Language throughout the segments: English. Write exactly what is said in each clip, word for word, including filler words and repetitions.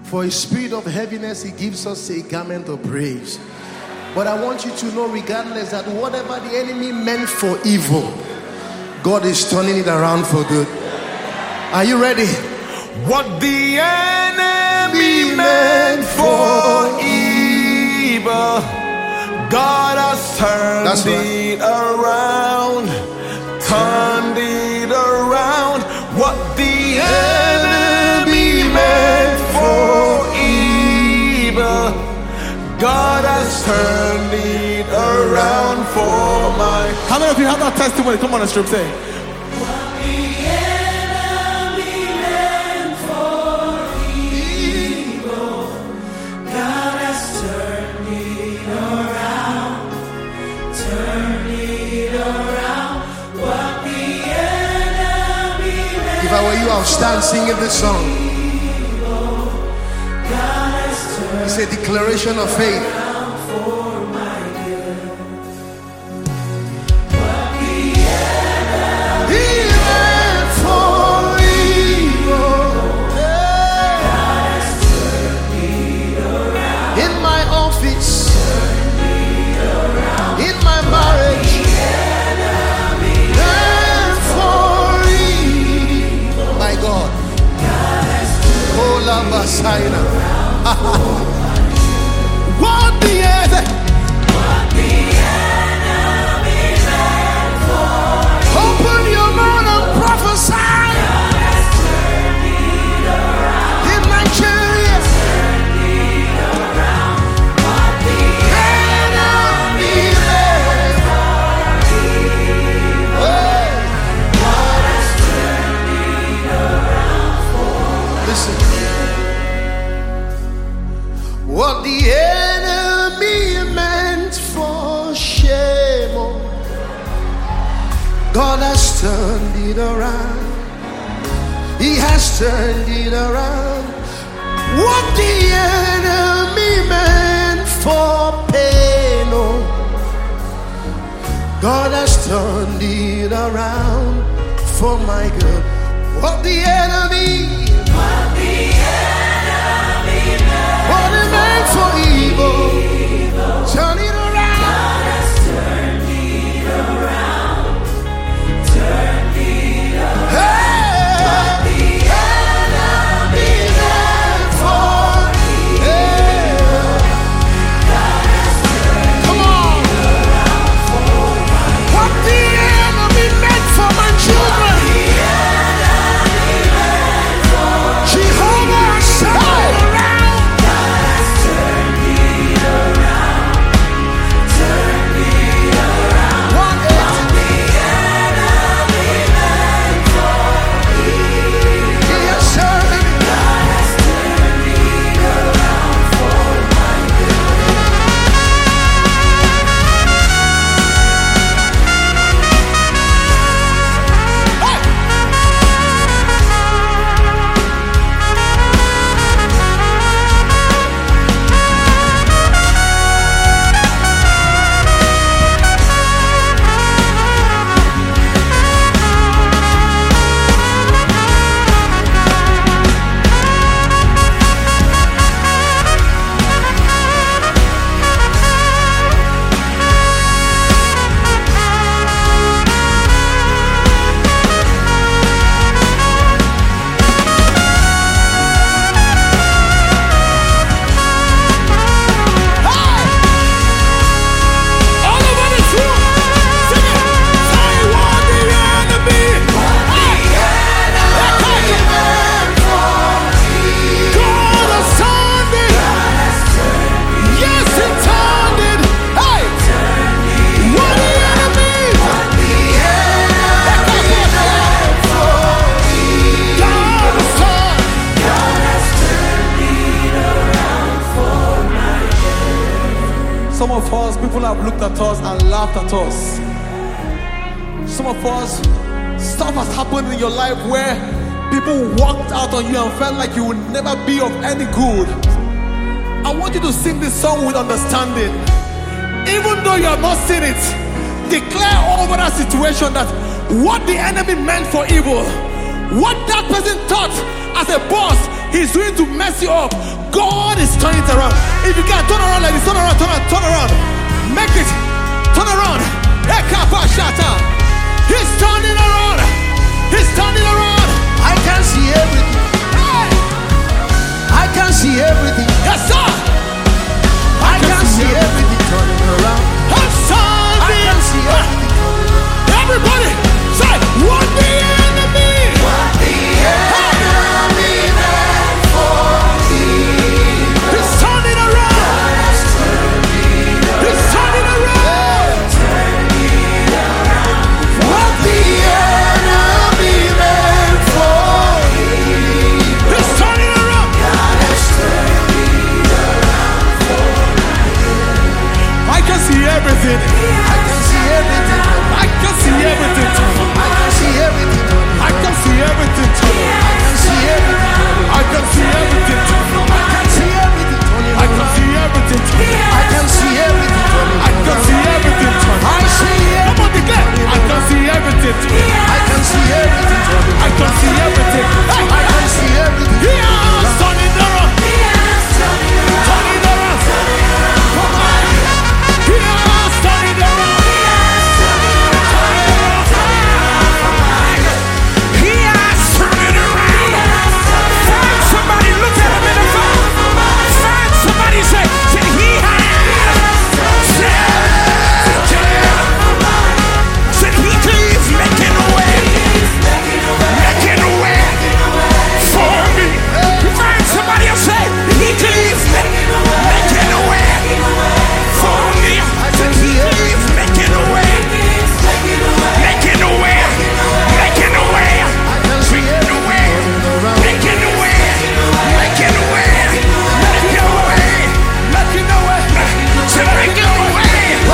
For a spirit of heaviness, he gives us a garment of praise. But I want you to know, regardless, that whatever the enemy meant for evil, God is turning it around for good. Are you ready? What the enemy meant for evil, God has turned That's right. it around. Turned it around. What the enemy meant for evil, God has turned it around for my. How many of you have that testimony? Come on, the strip, say. What the enemy meant for evil, God has turned it around. Turned it around. What the enemy meant. If I were you, I'll stand singing this song. It's a declaration of faith. What the enemy, What the enemy meant for Open your mouth and prophesy. God has turned it around. In Nigeria, Turned it around. What the enemy meant for evil, God has turned it around for. listen. What the enemy meant for shame, oh, God has turned it around. He has turned it around. What the enemy meant for pain, oh, God has turned it around for my good. What the enemy What the enemy meant What it meant for evil, turn it around. God has turned it around. Turned it around. Hey, The enemy meant for evil, God has turned come on. What the enemy meant for my children, the enemy meant for Jehovah has turned it around. God has turned it around. Turned it around. One eighty, The enemy meant for evil, he has turned it. God has turned it around for my good. all over this room, sing it. Say what the enemy, God has turned it. Yes, he turned it. Hey, what the enemy, God has turned. Some of us, people have looked at us and laughed at us. Some of us, stuff has happened in your life where people walked out on you and felt like you would never be of any good. I want you to sing this song with understanding. Even though you have not seen it, declare over that situation that what the enemy meant for evil, what that person thought as a boss he's doing to mess you up, God is turning it around. If you can turn around like this, turn around, turn around, turn around. Make it, turn around. He's turning around. He's turning around. I can see everything. Hey. I can see everything. Yes, sir. I can see everything turning around. I'm sorry. I can see everything. Everybody say, what the enemy? What the enemy meant for evil. He's turning around. He's turning around. What the enemy meant for evil. He's turning around. I can see everything. I can see everything. I can see everything. I can see everything. I can see everything. I can see everything. I can see everything. I can see everything. I can see everything. I can see everything. I can see everything. I see Come on, declare. I can see everything. I can see everything. I can see everything. Hey, I can see everything. he has turning around. Turning around. Come on. He has turning around. He has turning around. Find somebody, look at him in the face. Find somebody, say, say he has. Said he keeps making a way. Making a way for me. Find somebody else, say he keeps making a way for me. Said he keeps making a way. Making a way. Making a way. Making a way. Making a way. Making a way. Making a way. Making a way. Said making a way.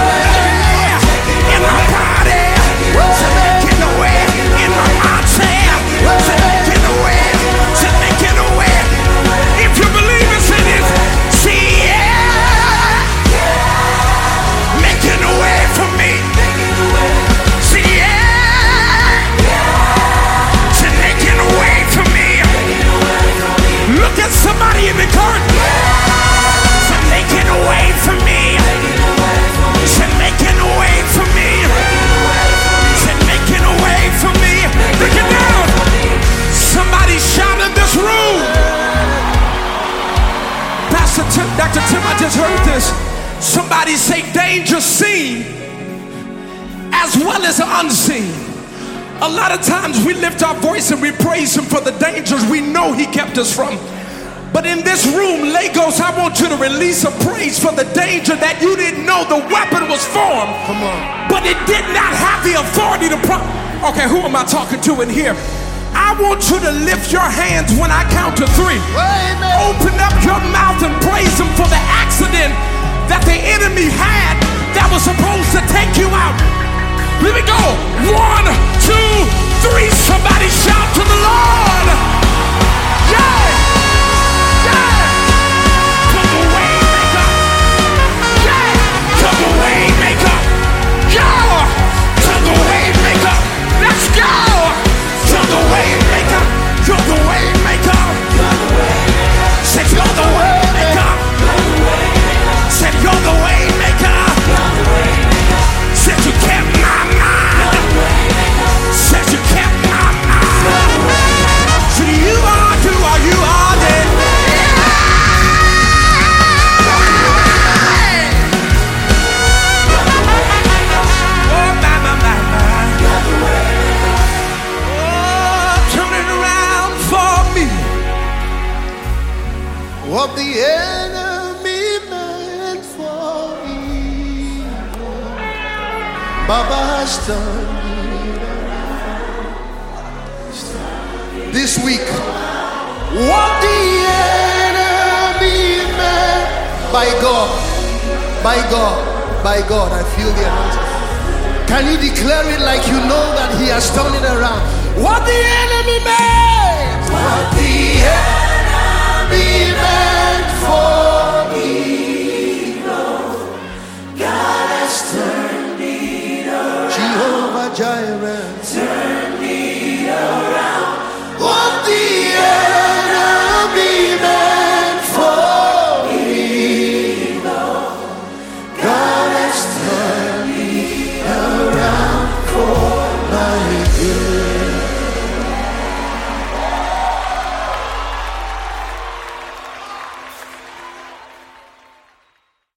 In my body. Said making a way. In my mindset. Said making a way. Said making a way. If you believe it's in it, see yeah. Making a way for me. See yeah. Said making a way for me. Look at somebody in the garden. Said making a way for me. Said making a way for me. Said making a way for me. Look it down. Somebody shout in this room. Pastor Tim, Doctor Tim, I just heard this. Somebody say danger seen as well as unseen. A lot of times we lift our voice and we praise him for the dangers we know he kept us from. But in this room, Lagos, I want you to release a praise for the danger that you didn't know the weapon was formed. Come on. But it did not have the authority to pro- Okay, who am I talking to in here? I want you to lift your hands when I count to three. Amen. Open up your mouth and praise him for the accident that the enemy had that was supposed to take you out. Let me go. One, two, three. Somebody shout to the Lord. Yeah. Yeah. To the way maker. Yeah. To the way maker. Yeah. To the way maker. Let's go. To the way maker. You're the way maker. Said you're the way maker. Said you're the way maker. Said you kept my mind. Said you kept my mind. So you are, you are, you are dead. Oh, my, my, my, my. Oh, turning around for me. What the enemy meant for evil, Baba has turned it around. This week, what the enemy meant, by God, by God, by God, I feel the anointing. Can you declare it like you know that he has turned it around? What the enemy meant, What the